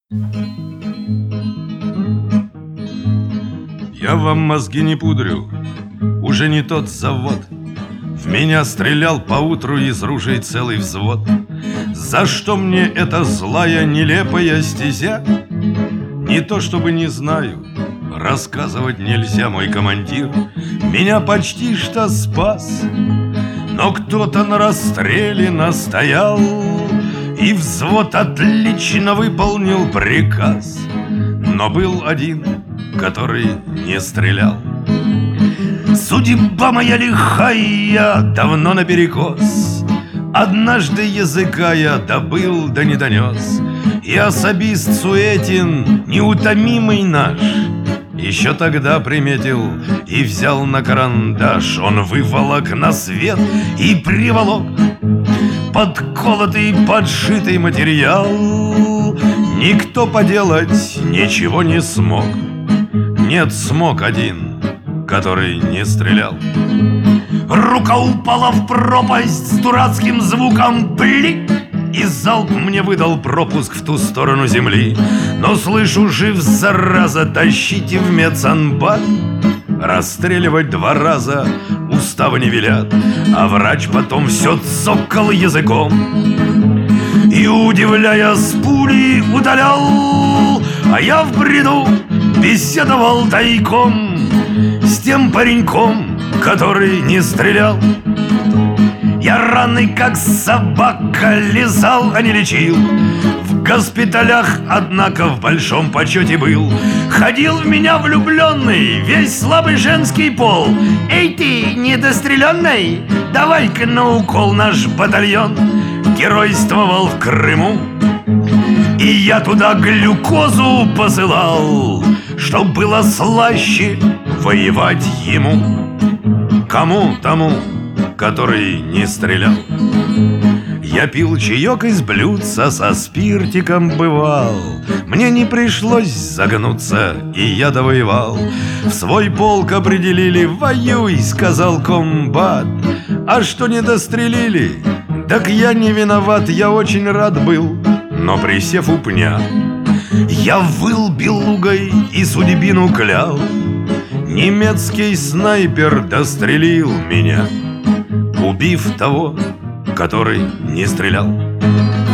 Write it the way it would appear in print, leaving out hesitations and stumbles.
Я вам мозги не пудрю, уже не тот завод. В меня стрелял поутру из ружей целый взвод. За что мне эта злая, нелепая стезя? Не то чтобы не знаю, рассказывать нельзя, мой командир меня почти что спас. Но кто-то на расстреле настоял, и взвод отлично выполнил приказ. Но был один, который не стрелял. Судьба моя лихая, давно наперекос. Однажды языка я добыл, да не донес. И особист Суетин, неутомимый наш, еще тогда приметил и взял на карандаш. Он выволок на свет и приволок подколотый, подшитый материал. Никто поделать ничего не смог. Нет, смог один, который не стрелял. Рука упала в пропасть с дурацким звуком «блик», и залп мне выдал пропуск в ту сторону земли. Но слышу, жив зараза, тащите в медсанбат. Расстреливать 2 раза устава не велят, а врач потом все цокал языком и, удивляя, с пули удалял. А я в бреду беседовал тайком с тем пареньком, который не стрелял. Я раны, как собака, лизал, а не лечил. В госпиталях, однако, в большом почете был. Ходил в меня влюбленный весь слабый женский пол. Эй ты, недостреленный, давай-ка на укол наш батальон. Геройствовал в Крыму, и я туда глюкозу посылал, чтоб было слаще воевать ему. Кому? Тому, который не стрелял. Я пил чаек из блюдца, со спиртиком бывал. Мне не пришлось загнуться, и я довоевал. В свой полк определили: воюй, сказал комбат. А что не дострелили, так я не виноват, я очень рад был. Но присев у пня, я выл белугой и судьбину клял. Немецкий снайпер дострелил меня, убив того, который не стрелял.